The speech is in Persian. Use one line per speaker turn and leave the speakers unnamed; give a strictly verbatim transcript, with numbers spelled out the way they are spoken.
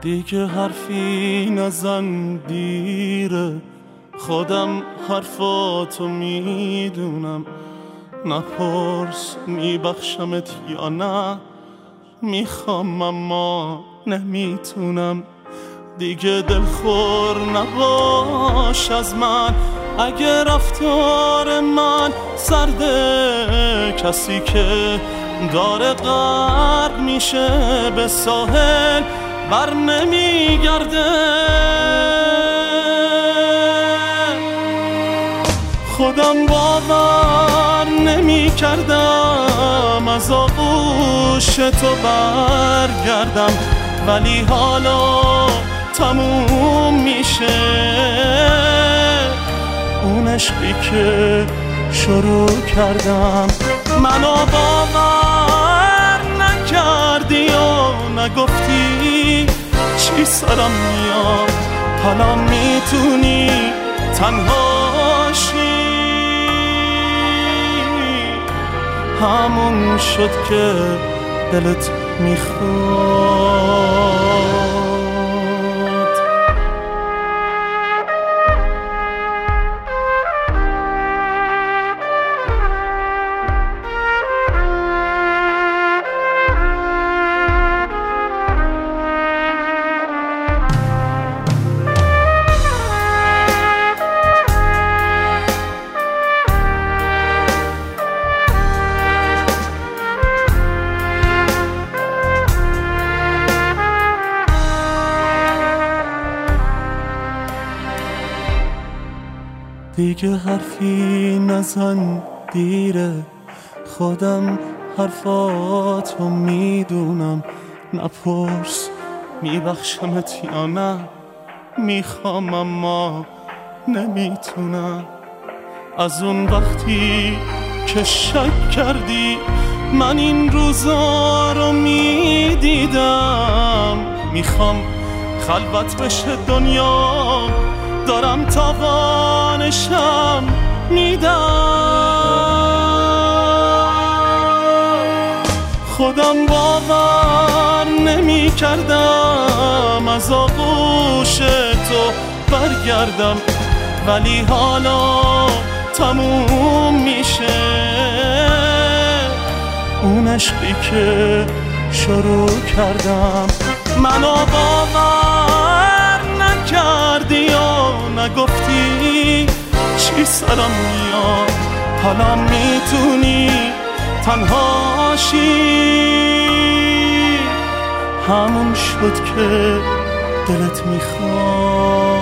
دیگه حرفی نزن دیره، خودم حرفاتو میدونم. نپرس میبخشمت یا نه، میخوام اما نمیتونم. دیگه دلخور نباش از من، اگه رفتار من سرده. کسی که داره غرق میشه به ساحل بر نمیگرده. خودم باور نمی کردم از آغوش تو برگردم، ولی حالا تموم میشه اون عشقی که شروع کردم. منو باور نکردی و نگفتی چی سرم میاد، حالا میتونی تنهاشی. همون شد که دلت میخواد. دیگه حرفی نزن دیره، خودم حرفاتو میدونم. نپرس میبخشمت یا نه، میخوام اما نمیتونم. از اون وقتی که شک کردی من این روزا رو میدیدم. میخوام خلوت بشه دنیا، دارم تاوانشم میدم. خودم باور نمی کردم از آغوش تو برگردم، ولی حالا تموم میشه اون عشقی که شروع کردم. منو باور نکردی و نگفتی چی سرم میاد، حالا میتونی تنهاشی. همون شد که دلت میخواد.